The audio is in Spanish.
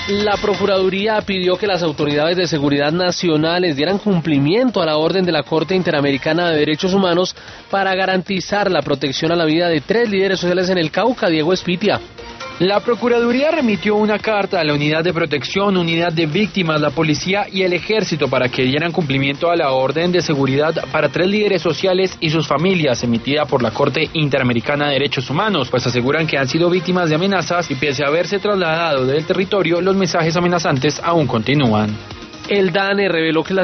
La Procuraduría pidió que las autoridades de seguridad nacionales dieran cumplimiento a la orden de la Corte Interamericana de Derechos Humanos para garantizar la protección a la vida de 3 líderes sociales en el Cauca. Diego Espitia. La Procuraduría remitió una carta a la Unidad de Protección, Unidad de Víctimas, la Policía y el Ejército para que dieran cumplimiento a la orden de seguridad para 3 líderes sociales y sus familias, emitida por la Corte Interamericana de Derechos Humanos, pues aseguran que han sido víctimas de amenazas y pese a haberse trasladado del territorio, los mensajes amenazantes aún continúan. El DANE reveló que